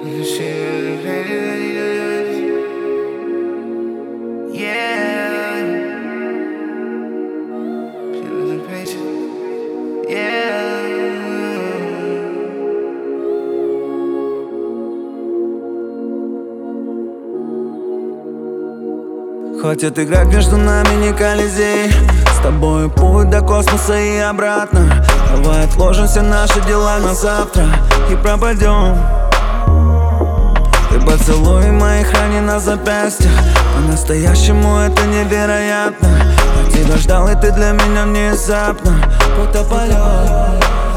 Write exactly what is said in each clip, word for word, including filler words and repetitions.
Хочет играть между нами не Колизей. С тобой путь до космоса и обратно. Давай отложим все наши дела на завтра и пропадем. Ты поцелуй моих ран на запястьях. По-настоящему это невероятно. Я тебя ждал, и ты для меня внезапно будто полет.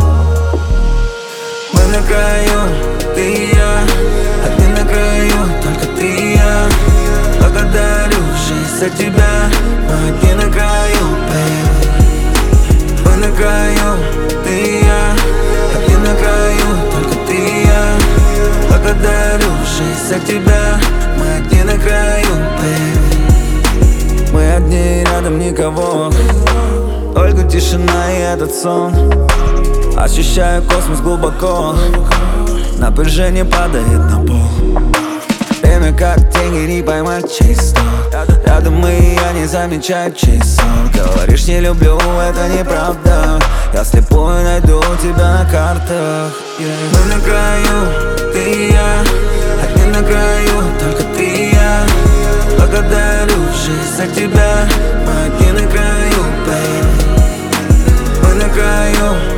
Мы на краю, ты и я. А ты на краю, только ты и я. Благодарю жизнь за тебя. Мы одни на краю, baby. Мы на краю, ты и я. А ты на краю, только ты и я. Благодарю жизнь за тебя. Мы одни на краю, baby. Мы одни, рядом никого. Только тишина и этот сон. Ощущаю космос глубоко. Напряжение падает на пол. Время как деньги, не поймать чисто. Рядом мы, и я не замечаю часов. Говоришь, не люблю, это неправда. Я слепую найду тебя на картах, yeah. Мы на краю, ты и я. Одни на краю, только ты и я. Благодарю жизнь за тебя. Мы одни на краю, baby. Мы на краю.